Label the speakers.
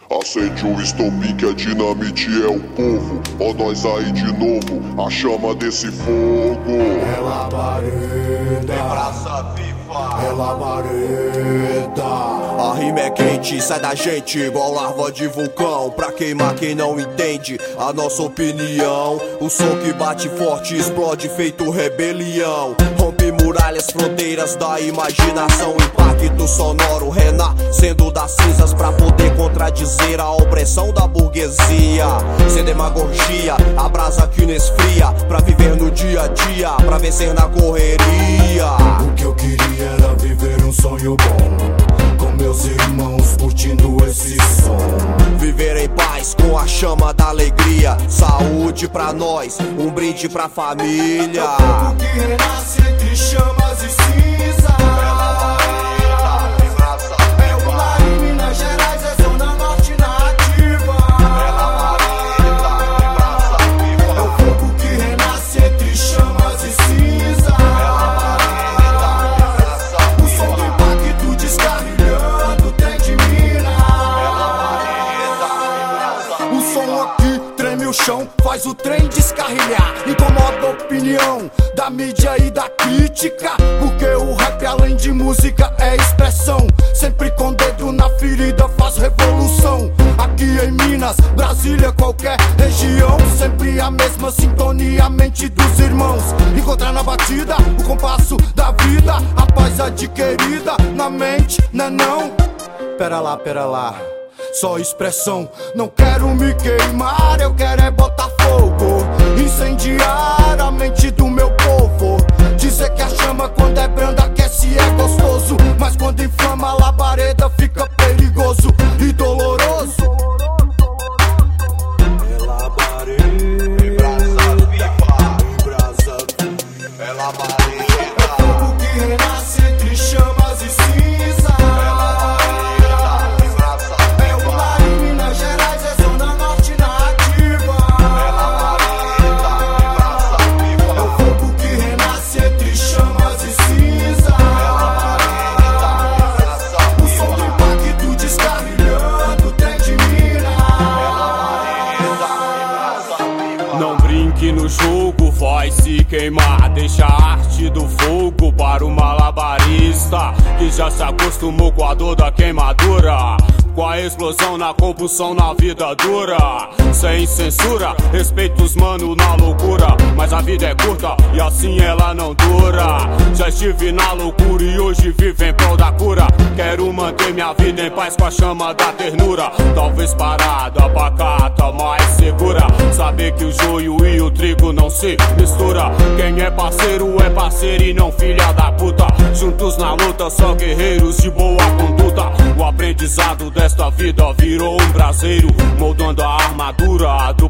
Speaker 1: Acende o estopim que a dinamite é o povo. Ó nós aí de novo, a chama desse fogo.
Speaker 2: É labareda,
Speaker 3: é praça viva,
Speaker 2: é labareda.
Speaker 4: A rima é quente, sai da gente igual larva de vulcão. Pra queimar quem não entende a nossa opinião. O som que bate forte explode feito rebelião. Rompe muralhas, fronteiras da imaginação. Impacto sonoro renascendo das cinzas pra poder contradizer a opressão da burguesia. Sem demagogia, a brasa que não esfria. Pra viver no dia a dia, pra vencer na correria.
Speaker 2: O que eu queria era viver um sonho bom, com meus irmãos curtindo esse som.
Speaker 4: Viver em paz com a chama da alegria. Saúde pra nós, um brinde pra família.
Speaker 2: É o fogo que renasce entre chamas e cinza. É o lar em Minas Gerais, é zona norte na ativa. É o fogo que renasce entre chamas e cinza. O som do impacto descarrilhando o trem de Minas. O som aqui treme o chão, faz o trem descarrilhar. Incomoda a opinião da mídia e da crítica, porque o rap além de música é expressão. Sempre com dedo na ferida faz revolução. Aqui em Minas, Brasília, qualquer região, sempre a mesma sintonia, a mente dos irmãos. Encontrar na batida o compasso da vida, a paz adquirida na mente, não. Pera lá, só expressão. Não quero me queimar, eu quero é botar fogo, incendiar a mente do meu povo. Dizer que a chama quando é branda aquece é gostoso, mas quando inflama a labareda fica perigoso e doloroso.
Speaker 4: É labareda,
Speaker 3: é praça viva,
Speaker 4: em brasa viva.
Speaker 3: é labareda.
Speaker 2: É fogo que renasce entre chamas e cinza. É o lar em Minas Gerais, é zona norte na ativa. É o fogo que renasce entre chamas e cinza. O som do impacto descarrilhando o trem de Minas.
Speaker 5: Não brinque no jogo, vai se queimar. Deixa a arte do fogo para o malabarista, que já se acostumou com a dor da queimadura, com a explosão na compulsão na vida dura. Sem censura, respeito os mano na loucura, mas a vida é curta e assim ela não dura. Já estive na loucura e hoje vivo em prol da cura. Quero manter minha vida em paz com a chama da ternura. Talvez parada, pacata, mais segura. Saber que o joio e o trigo não se mistura. Quem é parceiro e não filha da puta. Juntos na luta, só guerreiros de boa conduta. O aprendizado desta vida virou um braseiro, moldando a armadura do